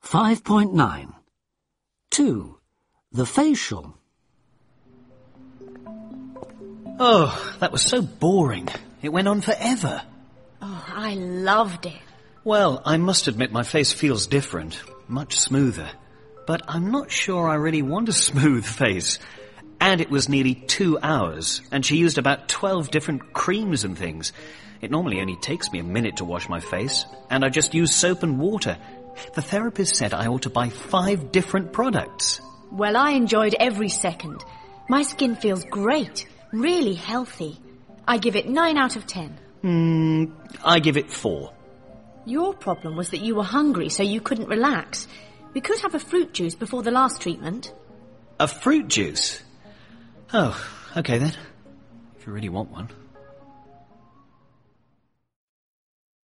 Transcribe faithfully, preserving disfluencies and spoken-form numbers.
five point nine. two. The facial. Oh, that was so boring. It went on forever. Oh, I loved it. Well, I must admit my face feels different, much smoother. But I'm not sure I really want a smooth face. And it was nearly two hours, and she used about twelve different creams and things. It normally only takes me a minute to wash my face, and I just use soap and water. The therapist said I ought to buy five different products. Well, I enjoyed every second. My skin feels great, really healthy. I give it nine out of ten. Hmm, I give it four. Your problem was that you were hungry, so you couldn't relax. We could have a fruit juice before the last treatment. A fruit juice? Oh, okay then. If you really want one.